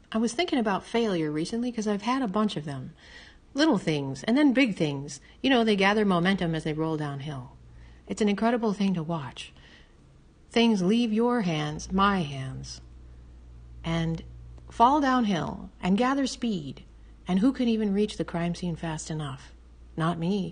I was thinking about failure recently because I've had a bunch of them. Little things and then big things. You know, they gather momentum as they roll downhill. It's an incredible thing to watch. Things leave your hands, my hands, and fall downhill and gather speed. And who can even reach the crime scene fast enough? Not me.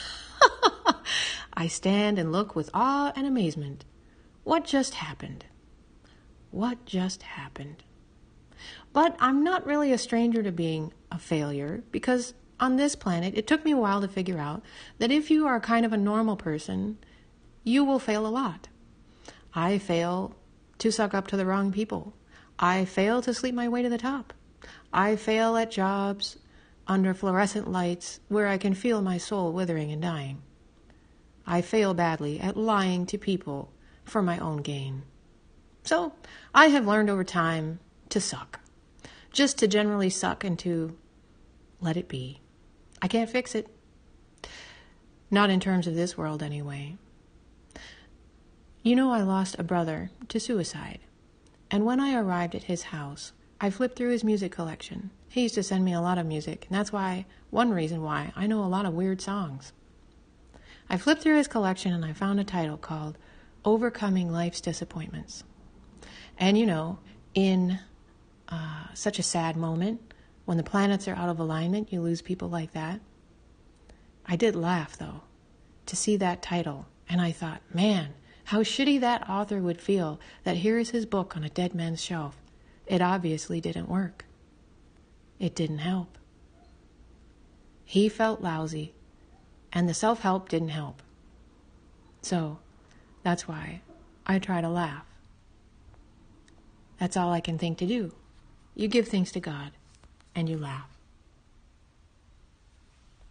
I stand and look with awe and amazement. What just happened? What just happened? But I'm not really a stranger to being a failure, because on this planet, it took me a while to figure out that if you are kind of a normal person, you will fail a lot. I fail to suck up to the wrong people. I fail to sleep my way to the top. I fail at jobs under fluorescent lights where I can feel my soul withering and dying. I fail badly at lying to people for my own gain. So I have learned over time to suck. Just to generally suck and to let it be. I can't fix it. Not in terms of this world, anyway. You know, I lost a brother to suicide. And when I arrived at his house, I flipped through his music collection. He used to send me a lot of music, and that's one reason why I know a lot of weird songs. I flipped through his collection and I found a title called Overcoming Life's Disappointments. And you know, in such a sad moment, when the planets are out of alignment, you lose people like that. I did laugh, though, to see that title, and I thought, man, how shitty that author would feel that here is his book on a dead man's shelf. It obviously didn't work. It didn't help. He felt lousy, and the self-help didn't help. So, that's why I try to laugh. That's all I can think to do. You give things to God, and you laugh.